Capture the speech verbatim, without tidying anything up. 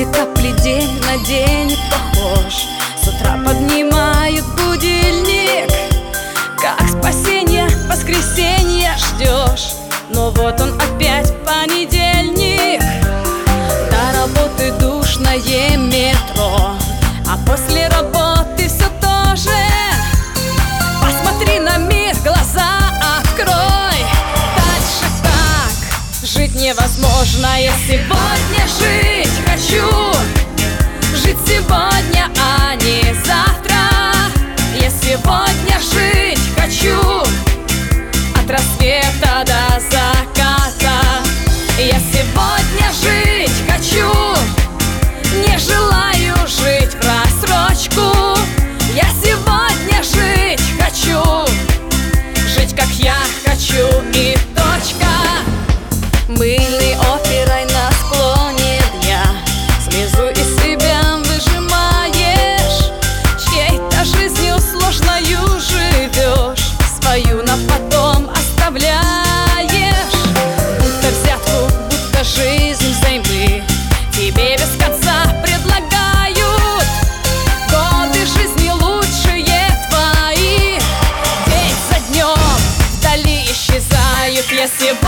Эти капли день на день не похож. С утра поднимают будильник, как спасение воскресенье ждешь. Но вот он опять понедельник. До работы душное метро, а после работы все то же. Посмотри на мир, глаза открой. Дальше так жить невозможно. Я сегодня жить хочу, жить сегодня, а не завтра. Я сегодня жить хочу, от рассвета до заката. Я сегодня жить хочу, не желаю жить в рассрочку. Я сегодня жить хочу, жить как я хочу и точка. Мыльной оперой на склоне дня слезу из себя выжимаешь. Чьей-то жизнью сложною живешь, свою на потом оставляешь. Будто взятку, будто жизнь взаймы тебе без конца предлагают. Годы жизни лучшие твои день за днем вдали исчезают. Я сегодня